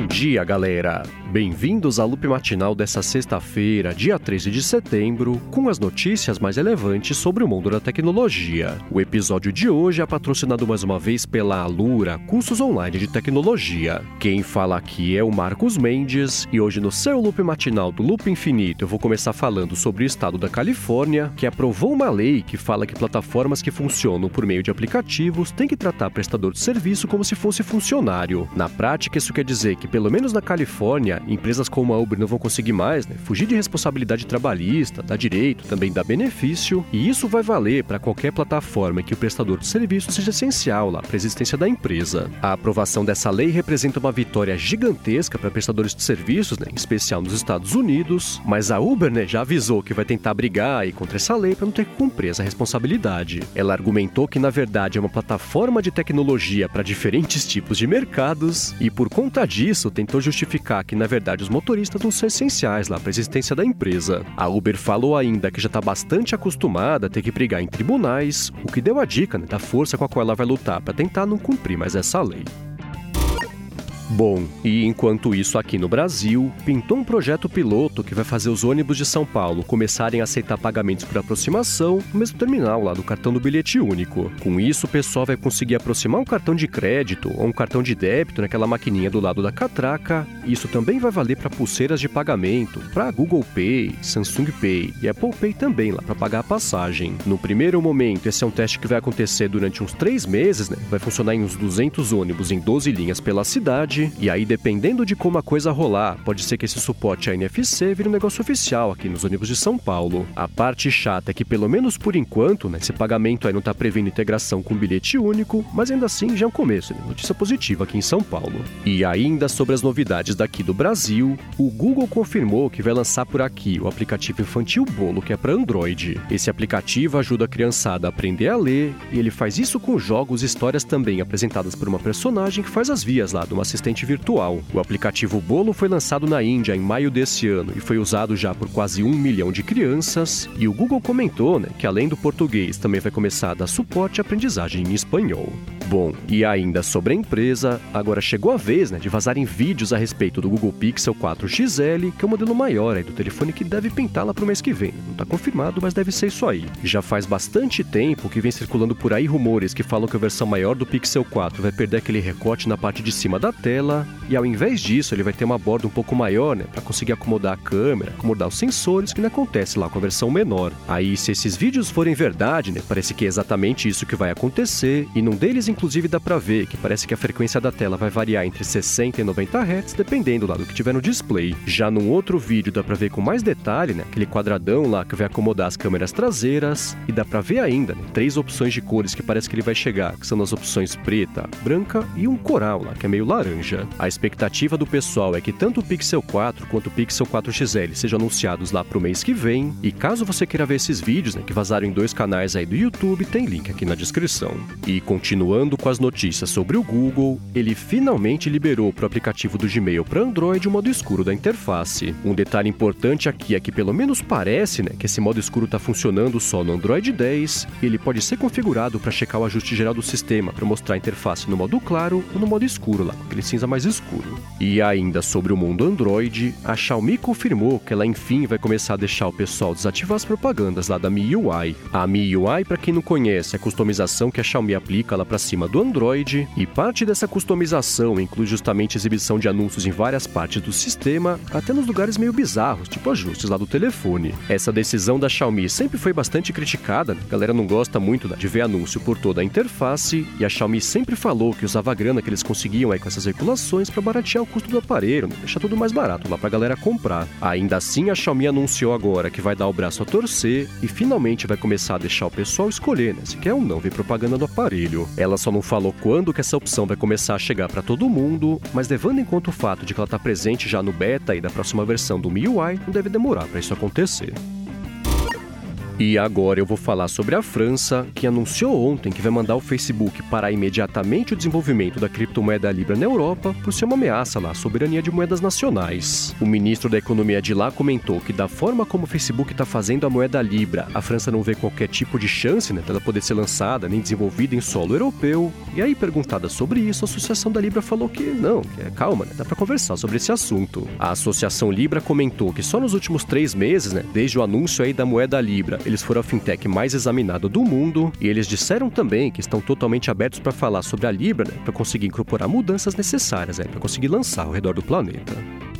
Bom dia, galera! Bem-vindos à Loop Matinal dessa sexta-feira, dia 13 de setembro, com as notícias mais relevantes sobre o mundo da tecnologia. O episódio de hoje é patrocinado mais uma vez pela Alura, cursos online de tecnologia. Quem fala aqui é o Marcos Mendes, e hoje no seu Loop Matinal do Loop Infinito eu vou começar falando sobre o estado da Califórnia, que aprovou uma lei que fala que plataformas que funcionam por meio de aplicativos têm que tratar prestador de serviço como se fosse funcionário. Na prática, isso quer dizer que, pelo menos na Califórnia, empresas como a Uber não vão conseguir mais, fugir de responsabilidade trabalhista, dar direito, também dar benefício, e isso vai valer para qualquer plataforma em que o prestador de serviço seja essencial para a existência da empresa. A aprovação dessa lei representa uma vitória gigantesca para prestadores de serviços, em especial nos Estados Unidos, mas a Uber já avisou que vai tentar brigar aí contra essa lei para não ter que cumprir essa responsabilidade. Ela argumentou que, na verdade, é uma plataforma de tecnologia para diferentes tipos de mercados e, por conta disso, tentou justificar que, na verdade, os motoristas não são essenciais para a existência da empresa. A Uber falou ainda que já está bastante acostumada a ter que brigar em tribunais, o que deu a dica da força com a qual ela vai lutar para tentar não cumprir mais essa lei. Bom, e enquanto isso aqui no Brasil, pintou um projeto piloto que vai fazer os ônibus de São Paulo começarem a aceitar pagamentos por aproximação no mesmo terminal do cartão do bilhete único. Com isso, o pessoal vai conseguir aproximar um cartão de crédito ou um cartão de débito naquela maquininha do lado da catraca. Isso também vai valer para pulseiras de pagamento, para Google Pay, Samsung Pay e Apple Pay também para pagar a passagem. No primeiro momento, esse é um teste que vai acontecer durante uns 3 meses, vai funcionar em uns 200 ônibus em 12 linhas pela cidade. E aí, dependendo de como a coisa rolar, pode ser que esse suporte a NFC vire um negócio oficial aqui nos ônibus de São Paulo. A parte chata é que, pelo menos por enquanto, esse pagamento aí não está prevendo integração com bilhete único, mas ainda assim já é um começo, notícia positiva aqui em São Paulo. E ainda sobre as novidades daqui do Brasil, o Google confirmou que vai lançar por aqui o aplicativo infantil Bolo, que é para Android. Esse aplicativo ajuda a criançada a aprender a ler, e ele faz isso com jogos e histórias também apresentadas por uma personagem que faz as vias de uma assistente virtual. O aplicativo Bolo foi lançado na Índia em maio desse ano e foi usado já por quase 1 milhão de crianças, e o Google comentou que além do português também vai começar a dar suporte à aprendizagem em espanhol. Bom, e ainda sobre a empresa, agora chegou a vez de vazarem vídeos a respeito do Google Pixel 4 XL, que é o modelo maior do telefone que deve pintar lá pro mês que vem. Não está confirmado, mas deve ser isso aí. Já faz bastante tempo que vem circulando por aí rumores que falam que a versão maior do Pixel 4 vai perder aquele recorte na parte de cima da tela, e ao invés disso ele vai ter uma borda um pouco maior, para conseguir acomodar a câmera, acomodar os sensores, que não acontece lá com a versão menor. Aí, se esses vídeos forem verdade, parece que é exatamente isso que vai acontecer, e num deles inclusive dá pra ver que parece que a frequência da tela vai variar entre 60 e 90 Hz, dependendo do que tiver no display. Já num outro vídeo dá pra ver com mais detalhe, aquele quadradão lá que vai acomodar as câmeras traseiras, e dá pra ver ainda 3 opções de cores que parece que ele vai chegar, que são as opções preta, branca e um coral lá, que é meio laranja. A expectativa do pessoal é que tanto o Pixel 4 quanto o Pixel 4 XL sejam anunciados lá pro mês que vem, e caso você queira ver esses vídeos, que vazaram em 2 canais aí do YouTube, tem link aqui na descrição. E continuando com as notícias sobre o Google, ele finalmente liberou pro aplicativo do Gmail para Android o modo escuro da interface. Um detalhe importante aqui é que pelo menos parece que esse modo escuro está funcionando só no Android 10, e ele pode ser configurado para checar o ajuste geral do sistema, para mostrar a interface no modo claro ou no modo escuro lá, aquele cinza mais escuro. E ainda sobre o mundo Android, a Xiaomi confirmou que ela enfim vai começar a deixar o pessoal desativar as propagandas lá da MIUI. A MIUI, para quem não conhece, é a customização que a Xiaomi aplica lá para cima do Android, e parte dessa customização inclui justamente a exibição de anúncios em várias partes do sistema, até nos lugares meio bizarros, tipo ajustes lá do telefone. Essa decisão da Xiaomi sempre foi bastante criticada, a galera não gosta muito de ver anúncio por toda a interface, e a Xiaomi sempre falou que usava a grana que eles conseguiam com essas regulações para baratear o custo do aparelho, deixar tudo mais barato lá pra galera comprar. Ainda assim, a Xiaomi anunciou agora que vai dar o braço a torcer e finalmente vai começar a deixar o pessoal escolher, se quer ou não ver propaganda do aparelho. Ela só não falou quando que essa opção vai começar a chegar para todo mundo, mas levando em conta o fato de que ela tá presente já no beta e da próxima versão do MIUI, não deve demorar para isso acontecer. E agora eu vou falar sobre a França, que anunciou ontem que vai mandar o Facebook parar imediatamente o desenvolvimento da criptomoeda Libra na Europa por ser uma ameaça lá à soberania de moedas nacionais. O ministro da Economia de lá comentou que da forma como o Facebook está fazendo a moeda Libra, a França não vê qualquer tipo de chance dela poder ser lançada nem desenvolvida em solo europeu. E aí, perguntada sobre isso, a Associação da Libra falou que não, calma, dá para conversar sobre esse assunto. A Associação Libra comentou que só nos últimos 3 meses, desde o anúncio aí da moeda Libra, eles foram a fintech mais examinada do mundo, e eles disseram também que estão totalmente abertos para falar sobre a Libra, para conseguir incorporar mudanças necessárias, para conseguir lançar ao redor do planeta.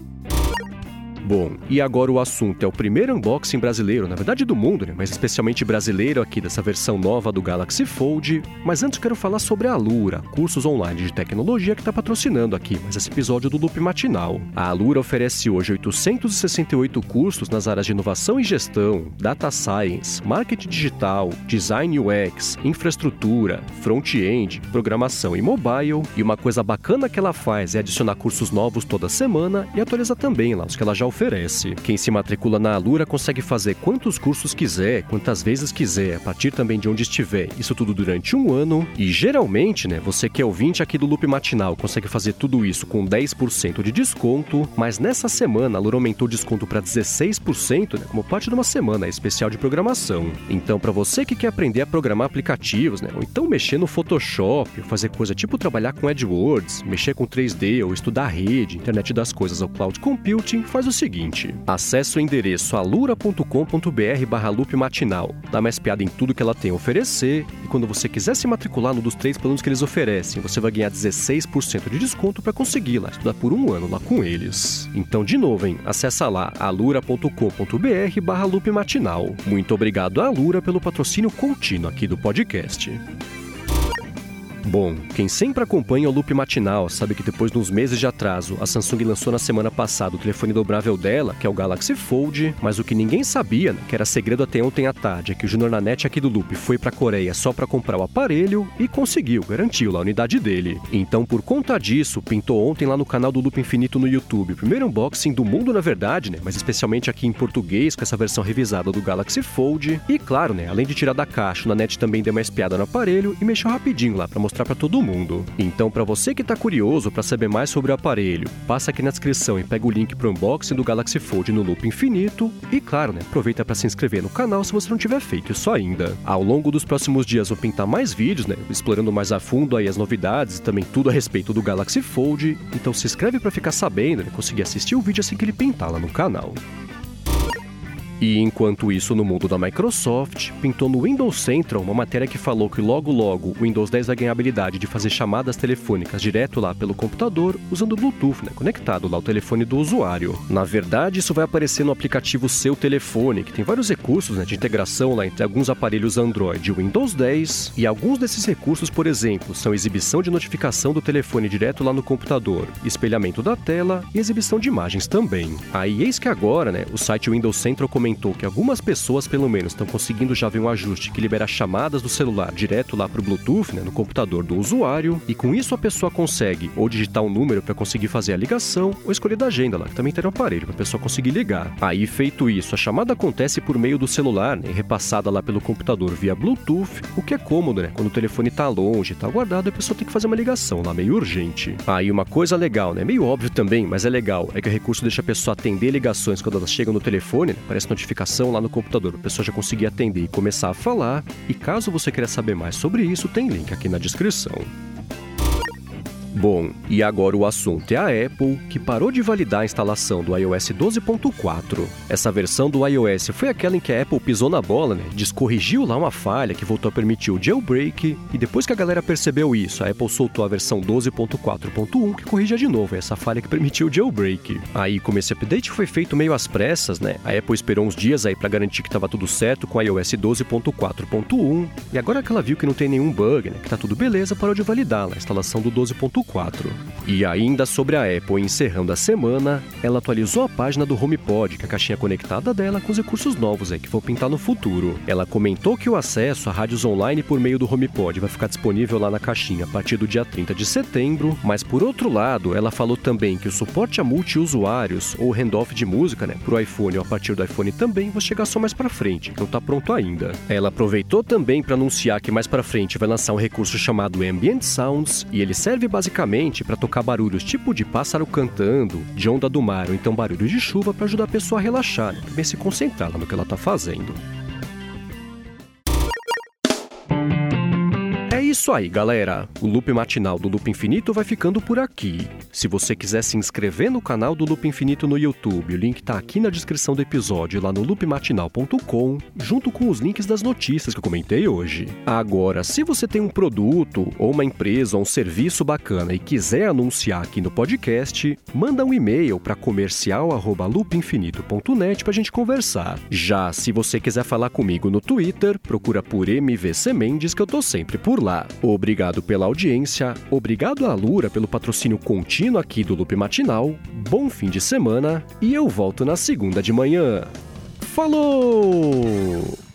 Bom, e agora o assunto é o primeiro unboxing brasileiro, na verdade do mundo, mas especialmente brasileiro aqui dessa versão nova do Galaxy Fold. Mas antes eu quero falar sobre a Alura, cursos online de tecnologia que está patrocinando aqui mais esse episódio do Loop Matinal. A Alura oferece hoje 868 cursos nas áreas de inovação e gestão, data science, marketing digital, design UX, infraestrutura, front-end, programação e mobile. E uma coisa bacana que ela faz é adicionar cursos novos toda semana e atualizar também lá os que ela já oferece. Quem se matricula na Alura consegue fazer quantos cursos quiser, quantas vezes quiser, a partir também de onde estiver, isso tudo durante 1 ano. E geralmente, você que é ouvinte aqui do Loop Matinal consegue fazer tudo isso com 10% de desconto, mas nessa semana a Alura aumentou o desconto para 16%, como parte de uma semana especial de programação. Então, para você que quer aprender a programar aplicativos, ou então mexer no Photoshop, ou fazer coisa tipo trabalhar com AdWords, mexer com 3D ou estudar rede, internet das coisas ou cloud computing, faz o seguinte: acesse o endereço alura.com.br/loopmatinal, dá uma espiada em tudo que ela tem a oferecer, e quando você quiser se matricular num dos 3 planos que eles oferecem, você vai ganhar 16% de desconto para conseguir lá estudar por 1 ano lá com eles. Então, de novo, acessa lá alura.com.br/loopmatinal. Muito obrigado à Alura pelo patrocínio contínuo aqui do podcast. Bom, quem sempre acompanha o Loop Matinal sabe que depois de uns meses de atraso, a Samsung lançou na semana passada o telefone dobrável dela, que é o Galaxy Fold, mas o que ninguém sabia, que era segredo até ontem à tarde, é que o Junior Nanete aqui do Loop foi pra Coreia só pra comprar o aparelho e garantiu lá a unidade dele. Então, por conta disso, pintou ontem lá no canal do Loop Infinito no YouTube o primeiro unboxing do mundo, na verdade, mas especialmente aqui em português, com essa versão revisada do Galaxy Fold. E claro, além de tirar da caixa, o Nanete também deu uma espiada no aparelho e mexeu rapidinho lá pra mostrar para todo mundo. Então, para você que tá curioso para saber mais sobre o aparelho, passa aqui na descrição e pega o link pro unboxing do Galaxy Fold no Loop Infinito. E claro, aproveita para se inscrever no canal se você não tiver feito isso ainda. Ao longo dos próximos dias vou pintar mais vídeos, explorando mais a fundo aí as novidades e também tudo a respeito do Galaxy Fold. Então se inscreve para ficar sabendo e conseguir assistir o vídeo assim que ele pintar lá no canal. E enquanto isso, no mundo da Microsoft, pintou no Windows Central uma matéria que falou que logo o Windows 10 vai ganhar a habilidade de fazer chamadas telefônicas direto lá pelo computador, usando o Bluetooth, conectado lá ao telefone do usuário. Na verdade, isso vai aparecer no aplicativo Seu Telefone, que tem vários recursos de integração lá entre alguns aparelhos Android e Windows 10, e alguns desses recursos, por exemplo, são exibição de notificação do telefone direto lá no computador, espelhamento da tela e exibição de imagens também. Aí eis que agora, o site Windows Central comentou que algumas pessoas, pelo menos, estão conseguindo já ver um ajuste que libera chamadas do celular direto lá para o Bluetooth, no computador do usuário, e com isso a pessoa consegue ou digitar um número para conseguir fazer a ligação, ou escolher da agenda lá, que também tem um aparelho para a pessoa conseguir ligar. Aí, feito isso, a chamada acontece por meio do celular, repassada lá pelo computador via Bluetooth, o que é cômodo, quando o telefone está longe, está guardado, a pessoa tem que fazer uma ligação lá, meio urgente. Aí, uma coisa legal, meio óbvio também, mas é legal, é que o recurso deixa a pessoa atender ligações quando elas chegam no telefone, parece notificação lá no computador, a pessoa já conseguir atender e começar a falar. E caso você queira saber mais sobre isso, tem link aqui na descrição. Bom, e agora o assunto é a Apple, que parou de validar a instalação do iOS 12.4. Essa versão do iOS foi aquela em que a Apple pisou na bola, descorrigiu lá uma falha que voltou a permitir o jailbreak, e depois que a galera percebeu isso, a Apple soltou a versão 12.4.1, que corrigia de novo essa falha que permitiu o jailbreak. Aí, como esse update foi feito meio às pressas, a Apple esperou uns dias aí para garantir que estava tudo certo com o iOS 12.4.1, e agora que ela viu que não tem nenhum bug, que tá tudo beleza, parou de validar a instalação do 12.4. 4. E ainda sobre a Apple, encerrando a semana, ela atualizou a página do HomePod, que é a caixinha conectada dela com os recursos novos que vão pintar no futuro. Ela comentou que o acesso a rádios online por meio do HomePod vai ficar disponível lá na caixinha a partir do dia 30 de setembro, mas por outro lado, ela falou também que o suporte a multiusuários, ou handoff de música, pro iPhone ou a partir do iPhone também, vai chegar só mais pra frente, que não tá pronto ainda. Ela aproveitou também para anunciar que mais pra frente vai lançar um recurso chamado Ambient Sounds, e ele serve basicamente para tocar barulhos tipo de pássaro cantando, de onda do mar ou então barulho de chuva para ajudar a pessoa a relaxar, também se concentrar no que ela tá fazendo. É isso aí, galera. O Loop Matinal do Loop Infinito vai ficando por aqui. Se você quiser se inscrever no canal do Loop Infinito no YouTube, o link tá aqui na descrição do episódio, lá no loopmatinal.com, junto com os links das notícias que eu comentei hoje. Agora, se você tem um produto, ou uma empresa, ou um serviço bacana e quiser anunciar aqui no podcast, manda um e-mail para comercial@loopinfinito.net pra gente conversar. Já se você quiser falar comigo no Twitter, procura por MVC Mendes, que eu tô sempre por lá. Obrigado pela audiência, obrigado à Alura pelo patrocínio contínuo aqui do Loop Matinal, bom fim de semana e eu volto na segunda de manhã. Falou!